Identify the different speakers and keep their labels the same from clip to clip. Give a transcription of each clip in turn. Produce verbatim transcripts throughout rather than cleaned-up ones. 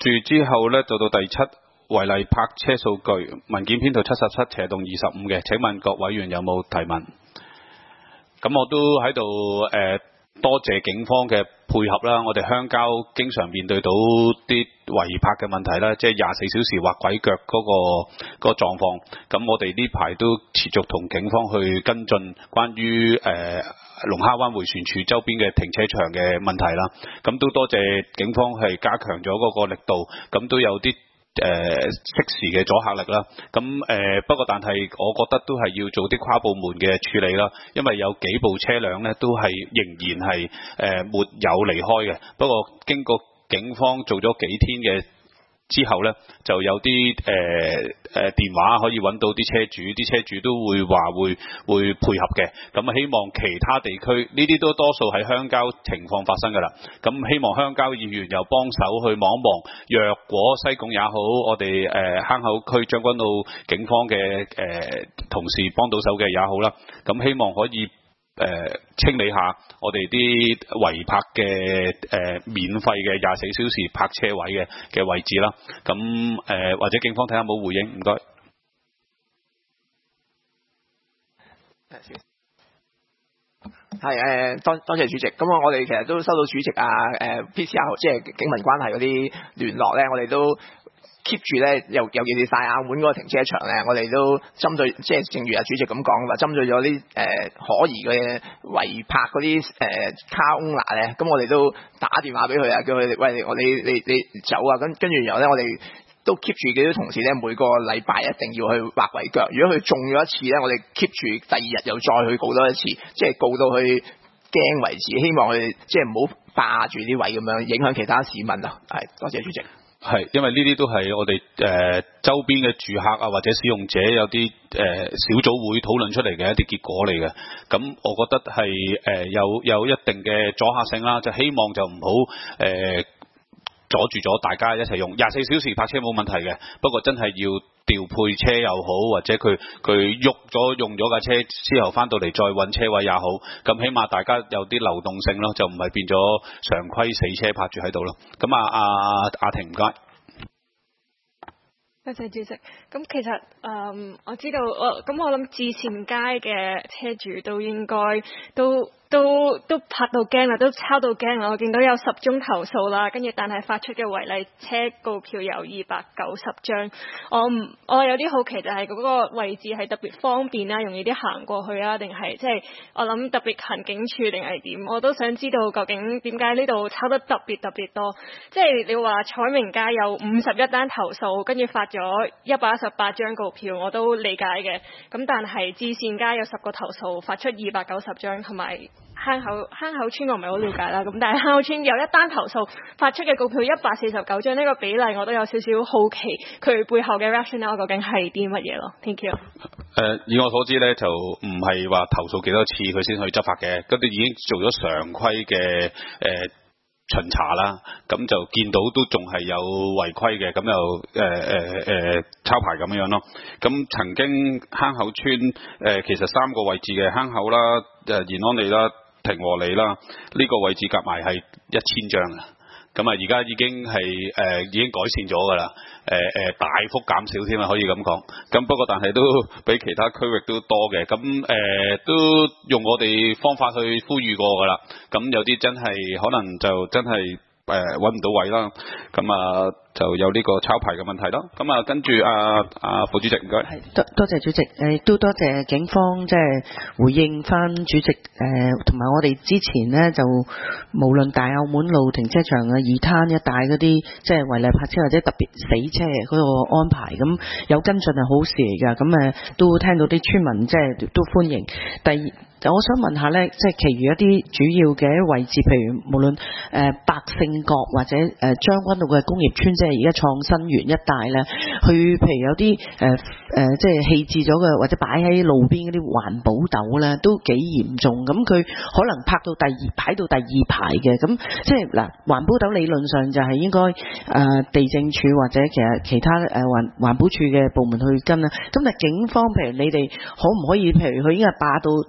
Speaker 1: 住之後咧，就到第七違例泊車數據文件編號七十七斜洞二十五嘅，請問各委員有冇提問？咁我都喺度誒多謝警方嘅配合啦。我哋鄉郊經常面對到啲違泊嘅問題啦，即係廿四小時畫鬼腳嗰個嗰個狀況。咁我哋呢排都持續同警方去跟進關於誒龍蝦灣迴旋處周邊嘅停車場嘅問題啦。咁都多謝警方係加強咗嗰個力度，咁都有啲誒適時嘅阻嚇力啦。咁誒、呃、不過但係我覺得都係要做啲跨部門嘅處理啦，因為有幾部車輛咧都係仍然係誒、呃、沒有離開嘅。不過經過警方做咗幾天嘅之後咧，就有啲誒誒電話可以揾到啲車主，啲車主都會話會會配合嘅。咁希望其他地區呢啲都多數喺鄉郊情況發生㗎啦。咁希望鄉郊議員又幫手去望一望，若果西貢也好，我哋誒、呃、坑口區將軍澳警方嘅誒、呃、同事幫到手嘅也好啦。咁希望可以誒、呃、清理下我哋啲違泊嘅誒免費嘅廿四小時泊車位嘅嘅位置啦。咁誒、呃、或者警方睇下冇回應，唔該。
Speaker 2: 係誒，多多謝主席。咁啊，我哋其實都收到主席啊誒 P C R 即係警民關係嗰啲聯絡咧，我哋都keep 住咧，尤尤其是大澳門嗰個停車場咧，我哋都針對，即係正如阿主席咁講話，針對咗啲誒可疑嘅違泊嗰啲誒 car owner 咧，咁我哋都打電話俾佢啊，叫佢哋喂，我你你你走啊，跟跟住然後咧，我哋都 keep 住幾啲同事咧，每個禮拜一定要去畫鬼腳。如果佢中咗一次咧，我哋 keep 住第二日又再去告多一次，即係告到去驚為止，希望佢哋即係唔好霸住啲位咁樣，影響其他市民啊。係，多謝主席。
Speaker 1: 係，因為呢啲都係我哋誒、呃、周邊嘅住客啊，或者使用者有啲誒、呃、小組會討論出嚟嘅一啲結果嚟嘅。咁我覺得係誒、呃、有有一定嘅阻嚇性啦，就希望就唔好誒阻住咗大家一齊用廿四小時泊車冇問題嘅。不過真係要調配車又好，或者佢佢喐咗用咗架車之後翻到嚟再揾車位也好，咁起碼大家有啲流動性咯，就唔係變咗常規死車泊住喺度咯。咁啊，阿阿婷唔該。
Speaker 3: 多謝主席。咁其實誒、嗯，我知道我咁我諗至善街嘅車主都應該都。都都拍到驚啦，都抄到驚啦！我見到有十宗投訴啦，跟住但係發出嘅違例車告票有二百九十張。我唔，我有啲好奇就係嗰個位置係特別方便啦，容易啲行過去啊，定係即係我諗特別近警署定係點？我都想知道究竟點解呢度抄得特別特別多？即係你話彩明街有五十一單投訴，跟住發咗一百一十八張告票，我都理解嘅。咁但係至善街有十個投訴，發出二百九十張，同埋坑口坑口村我唔係好了解啦，咁但係坑口村有一單投訴發出嘅告票一百四十九張，呢個比例我都有少少好奇，佢背後嘅 rationale 究竟係啲乜嘢咯 ？Thank you。誒、
Speaker 1: 呃，以我所知咧，就唔係話投訴幾多次佢先去執法嘅，咁你已經做咗常規嘅誒、呃、巡查啦，咁就見到都仲係有違規嘅，咁又誒誒誒抄牌咁樣咯。咁曾經坑口村誒、呃、其實三個位置嘅坑口啦、誒延安里啦、平和里啦，呢、這個位置夾埋係一千張啊！咁啊，而家已經係誒、呃、已經改善咗㗎啦，誒、呃、誒大幅減少添啊，可以咁講。咁不過但係都比其他區域都多嘅，咁誒、呃、都用我哋方法去呼籲過㗎啦。咁有啲真係可能就真係誒揾唔到位啦，咁啊就有呢個抄牌嘅問題咯。咁啊跟住啊啊副主席唔該。
Speaker 4: 係多多謝主席，誒都多謝警方即係回應翻主席誒，同、呃、埋我哋之前呢，就無論大澳門路停車場啊、二灘一帶嗰啲即係違例泊車或者特別死車嗰個安排，咁有跟進係好事嚟㗎。咁誒都聽到啲村民即係都歡迎。第二。我想問下咧，即係其餘一啲主要嘅位置，譬如無論誒、呃、百勝角或者誒將軍澳嘅工業村，即係而家創新園一帶咧，去譬如有啲誒誒即係棄置咗嘅或者擺喺路邊嗰啲環保斗咧，都幾嚴重。咁佢可能泊到第二排到第二排嘅，咁即係嗱環保斗理論上就係應該誒、呃、地政署或者其實其他誒環環保署嘅部門去跟啦。咁但係警方譬如你哋可唔可以譬如佢已經係霸到第二條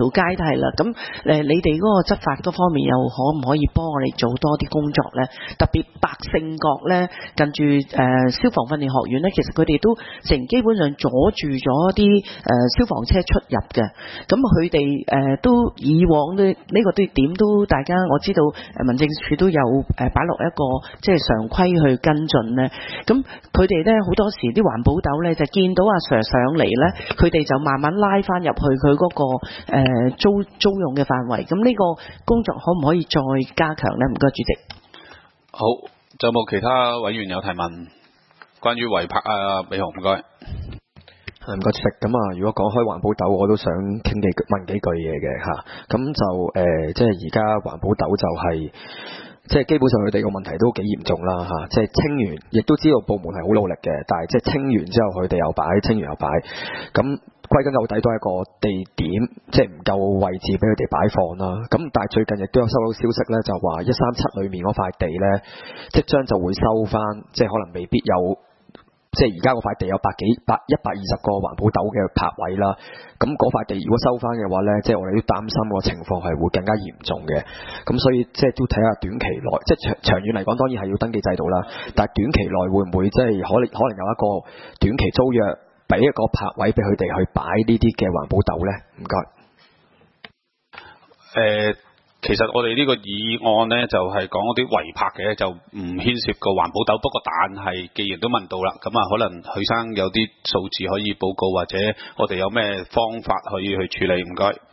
Speaker 4: 條街都係啦。咁誒，你哋嗰個執法嗰方面又可唔可以幫我哋做多啲工作咧？特別百勝角咧，近住誒、呃、消防訓練學院咧，其實佢哋都成基本上阻住咗啲誒消防車出入嘅。咁佢哋誒都以往呢呢、這個都點都大家我知道誒民政處都有誒擺落一個即係常規去跟進咧。咁佢哋咧好多時啲環保斗咧就見到阿 Sir 上嚟咧，佢哋就慢慢拉翻入去佢嗰、那個、呃、租租用嘅範圍。咁呢個工作可唔可以再加強咧？唔該，主席。
Speaker 1: 好，仲有冇其他委員有提問？關於違泊啊，美雄唔該。
Speaker 5: 唔該主席，咁啊，如果講開環保斗，我都想傾幾問幾句嘢嘅嚇。咁就誒、呃，即係而家環保斗就係、是，即係基本上佢哋個問題都幾嚴重啦嚇。即係清完，亦都知道部門係好努力嘅，但係即係清完之後佢哋又擺，清完又擺。咁歸根究底都係一個地點，即係唔夠位置俾佢哋擺放啦。咁但係最近亦都有收到消息咧，就話一三七裏面嗰塊地咧，即將就會收翻，即係可能未必有。即係而家嗰塊地有百幾百一百二十個環保斗嘅泊位啦，咁嗰塊地如果收翻嘅話呢，即係我哋都擔心個情況係會更加嚴重嘅。咁所以即係都睇下短期內，即係長長遠嚟講，當然係要登記制度啦。但係短期內會唔會即係可能可能有一個短期租約，俾一個泊位俾佢哋去擺呢啲嘅環保斗呢？唔該。
Speaker 1: 誒、呃。其實我哋呢個議案呢，就係講嗰啲違泊嘅，就唔牽涉個環保斗。不過但係既然都問到啦，咁啊可能許生有啲數字可以報告，或者我哋有咩方法可以去處理？唔該。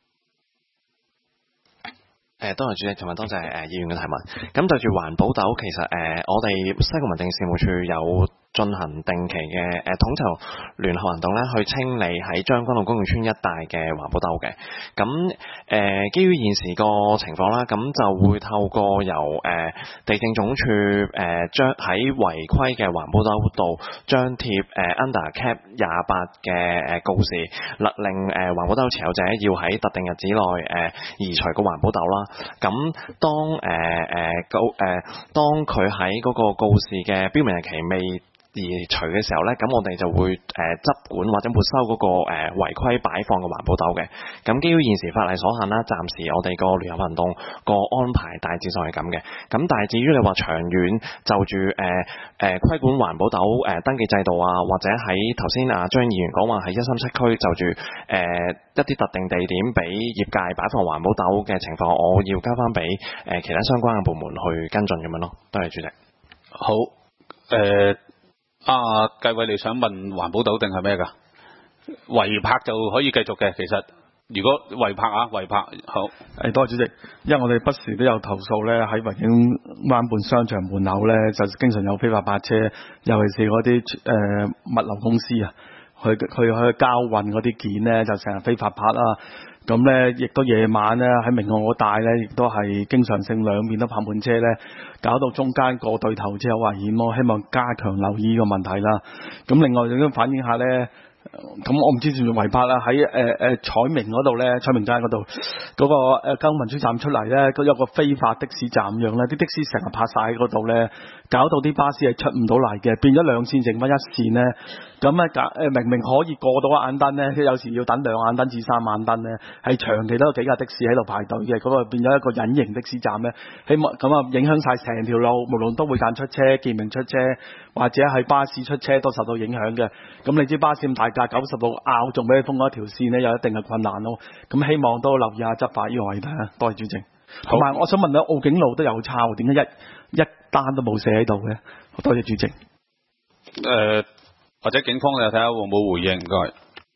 Speaker 6: 誒，多謝主席同埋多謝誒議員嘅提問。咁就住環保斗，其實誒、呃、我哋西貢民政事務處有進行定期嘅誒、呃、統籌聯合行動咧，去清理喺將軍澳公園村一帶嘅環保斗嘅。咁誒、呃，基於現時個情況啦，咁就會透過由誒、呃、地政總署誒將喺違規嘅環保斗度張貼誒 under cap 廿八嘅誒告示，勒令誒環保斗持有者要喺特定日子內誒、呃、移除個環保斗啦。咁當誒誒、呃、告誒、呃、當佢喺嗰個告示嘅標明日期未移除嘅時候咧，咁我哋就會誒執、呃、管或者沒收嗰、那個誒、呃、違規擺放嘅環保斗嘅。咁基於現時法例所限啦，暫時我哋個聯合行動個安排大致上係咁嘅。咁但係至於你話長遠就住誒誒規管環保斗誒、呃、登記制度啊，或者喺頭先啊張議員講話喺一三七區就住誒、呃、一啲特定地點俾業界擺放環保斗嘅情況，我要交翻俾誒其他相關嘅部門去跟進咁樣咯。多謝主席。
Speaker 1: 好，誒、呃。啊，繼偉你想問環保斗定係咩㗎？違泊就可以繼續嘅。其實如果違泊啊，違泊好。
Speaker 7: 誒，多謝主席。因為我哋不時都有投訴咧，喺維景灣畔商場門口咧，就經常有非法泊車，尤其是嗰啲誒物流公司啊，去去去交運嗰啲件咧，就成日非法泊啦。咁咧，亦都夜晚咧喺明澳嗰帶咧，亦都係經常性兩邊都泊滿車咧，搞到中間過對頭之後危險咯。希望加強留意個問題啦。咁另外亦都反映下咧。咁我唔知算唔算違泊啦，喺誒誒彩明嗰度咧，彩明街嗰度嗰個誒交通運輸站出嚟咧，佢有個非法的士站樣咧，啲的士成日泊晒喺嗰度咧，搞到啲巴士係出唔到嚟嘅，變咗兩線剩翻一線咧，咁啊誒明明可以過到一眼燈咧，有時要等兩眼燈至三眼燈咧，係長期都有幾架的士喺度排隊嘅，嗰個變咗一個隱形的士站咧，希望咁啊影響晒成條路，無論都會間出車、健明出車或者係巴士出車都受到影響嘅。咁你知巴士咁大架九十度拗，仲俾你封嗰一條線咧，有一定嘅困難咯。咁希望都留意下執法呢個位睇下。多謝主席。同埋我想問咧，澳景路都有抄，點解一一單都冇寫喺度嘅？多謝主席。
Speaker 1: 誒、呃，或者警方你睇下會唔會回應？唔該。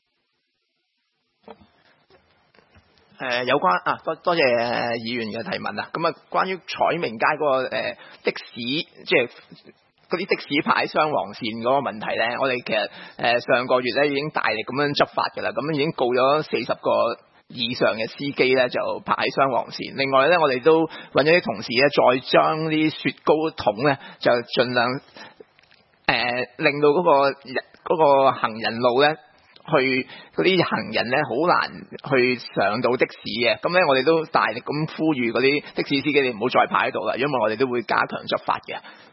Speaker 2: 誒、呃、有關啊，多多謝議員嘅提問啊。咁啊，關於彩明街嗰、那個、呃、的士，即係嗰啲的士牌雙黃線嗰個問題咧，我哋其實誒、呃、上個月咧已經大力咁樣執法㗎啦，咁已經告咗四十個以上嘅司機咧就排喺雙黃線。另外咧，我哋都揾咗啲同事咧，再將啲雪糕筒咧就盡量誒、呃、令到嗰、那個人嗰、那個行人路咧。去嗰啲行人咧好難去上到的士嘅，咁咧我哋都大力咁呼籲嗰啲的士司機你唔好再排喺度啦，因為我哋都會加強執法嘅。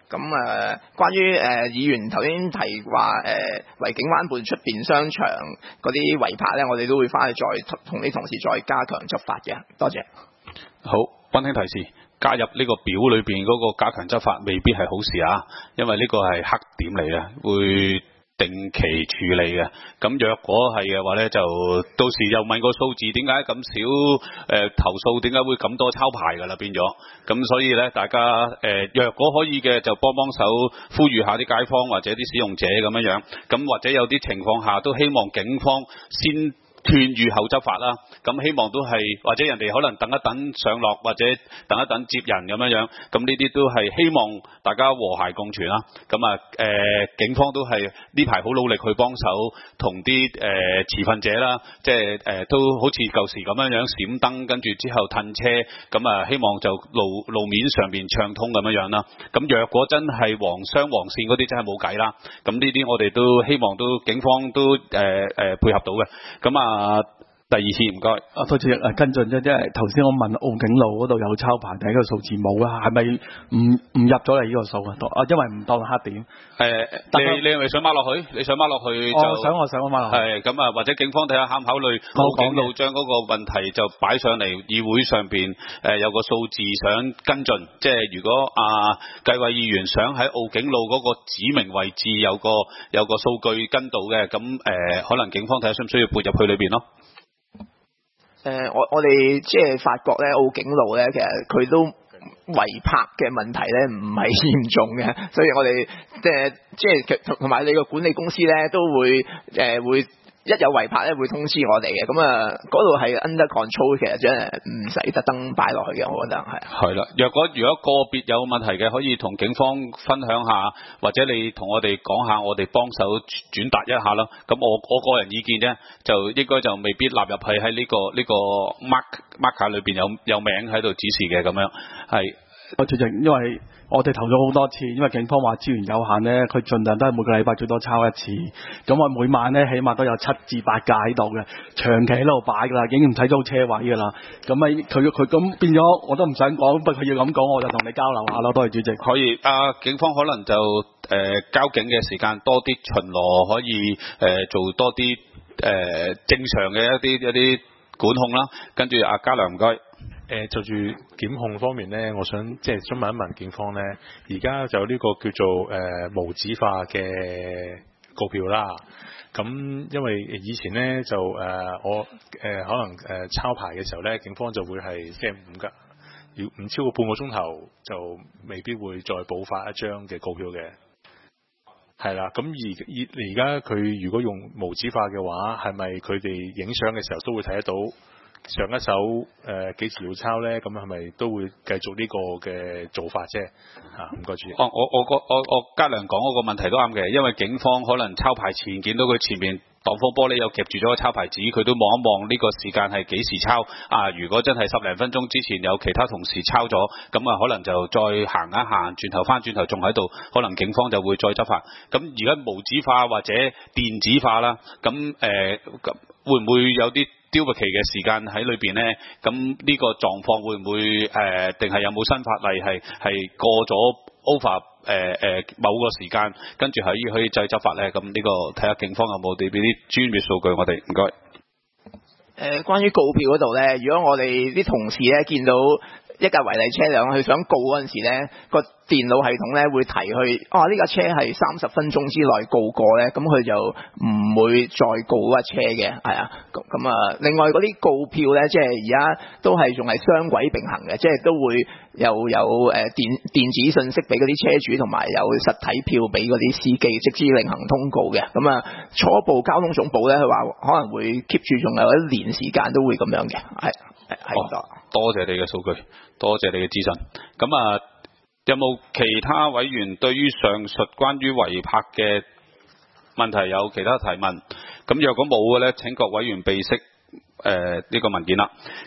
Speaker 2: 咁誒、呃，關於誒、呃、議員頭先提話誒維景灣畔出邊商場嗰啲違泊咧，我哋都會翻去再同啲同事再加強執法嘅。多謝。
Speaker 1: 好，溫馨提示，加入呢個表裏邊嗰個加強執法未必係好事啊，因為呢個係黑點嚟嘅，會定期處理嘅。咁若果係嘅話呢，就到時又問個數字點解咁少誒、呃、投訴，點解會咁多抄牌㗎啦變咗。咁所以呢，大家誒、呃、若果可以嘅就幫幫手，呼籲下啲街坊或者啲使用者咁樣樣。咁或者有啲情況下都希望警方先勸喻後執法啦，咁希望都係或者人哋可能等一等上落，或者等一等接人咁樣樣，咁呢啲都係希望大家和諧共存啦。咁啊誒警方都係呢排好努力去幫手同啲誒持份者啦，即係誒、呃、都好似舊時咁樣樣閃燈，跟住之後褪車，咁啊希望就路路面上邊暢通咁樣樣啦。咁若果真係黃雙黃線嗰啲真係冇計啦，咁呢啲我哋都希望都警方都誒誒、呃、配合到嘅。咁啊啊，第二次唔該。
Speaker 7: 啊，多謝誒跟進啫，即係頭先我問澳景路嗰度有抄牌，第一個數字冇啦，係咪唔唔入咗嚟呢個數啊？啊，因為唔當黑點。誒、
Speaker 1: 呃，你你係咪想孖落去？你想孖落去就？
Speaker 7: 我想我想我孖落去。係
Speaker 1: 咁啊，或者警方睇下考唔考慮澳景路將嗰個問題就擺上嚟議會上邊，誒、呃、有個數字想跟進，即係如果啊計委議員想喺澳景路嗰個指明位置有個有個數據跟到嘅，咁誒、呃、可能警方睇下需唔需要撥入去裏邊咯。
Speaker 2: 誒、呃，我我哋即係發覺咧，澳景路咧，其實佢都違泊嘅問題咧，唔係嚴重嘅，所以我哋即係即係同同埋你個管理公司咧，都會誒、呃、會。一有違泊咧，會通知我哋嘅，咁啊嗰度係 under control， 其實真係唔使特登擺落去嘅，我覺得係。係啦，若果如果個別有問題嘅，可以同警方分享下，或者你同我哋講下，我哋幫手轉達一下咯。咁我我個人意見啫，就應該就未必納入去喺呢個呢個 mark marker 裏邊有有名喺度指示嘅咁樣。係，主席，因為我哋投咗好多次，因為警方話資源有限呢，佢盡量都係每個禮拜最多抄一次。咁我每晚呢，起碼都有七至八架喺度嘅，長期喺度擺㗎啦，已經唔使租車位㗎啦。咁咪佢佢咁變咗，我都唔想講，不過佢要咁講，我就同你交流下咯。多謝主席。可以，啊警方可能就誒、呃、交警嘅時間多啲巡邏，可以誒、呃、做多啲誒、呃、正常嘅一啲一啲管控啦。跟住阿嘉良唔該。
Speaker 8: 誒、呃、就住檢控方面呢，我想即係想問一問警方呢，而家就呢個叫做誒、呃、無紙化嘅告票啦。咁因為以前呢，就誒、呃、我誒、呃、可能誒、呃、抄牌嘅時候呢，警方就會係即係唔㗎，要唔超過半個鐘頭就未必會再補發一張嘅告票嘅。係啦，咁而而而家佢如果用無紙化嘅話，係咪佢哋影相嘅時候都會睇得到？上一手誒幾、呃、時要抄咧？咁係咪都會繼續呢個嘅做法啫？嚇，唔該主席。哦，我我我我嘉良講嗰個問題都啱嘅，因為警方可能抄牌前見到佢前面擋風玻璃有夾住咗個抄牌紙，佢都望一望呢個時間係幾時抄啊？如果真係十零分鐘之前有其他同事抄咗，咁啊可能就再行一行，轉頭翻轉頭仲喺度，可能警方就會再執法。咁而家無紙化或者電子化啦，咁誒咁會唔會有啲丟期嘅時間喺裏邊呢？咁呢個狀況會唔會誒？定、呃、係有冇新法例係係過咗 over 誒、呃、誒、呃、某個時間，跟住可以可以再執法呢？咁呢個睇下警方有冇啲啲專業數據，我哋唔該。誒、呃，關於告票嗰度呢，如果我哋啲同事呢見到一架違例車輛，佢想告嗰陣時呢，個電腦系統咧會提佢，啊呢架車係三十分鐘之內告過咧，咁佢就唔會再告嗰架車嘅，係啊，咁咁啊，另外嗰啲告票咧，即係而家都係仲係雙軌並行嘅，即係都會又有誒電電子信息俾嗰啲車主，同埋有實體票俾嗰啲司機，直至另行通告嘅。咁啊，初步交通總部咧，佢話可能會 keep 住仲有一年時間都會咁樣嘅，係係係咁多。多謝你嘅數據，多謝你嘅資訊。咁啊。有冇其他委員對於上述關於違泊嘅問題有其他提問？咁若果冇嘅呢，請各委員備悉誒呢個文件啦。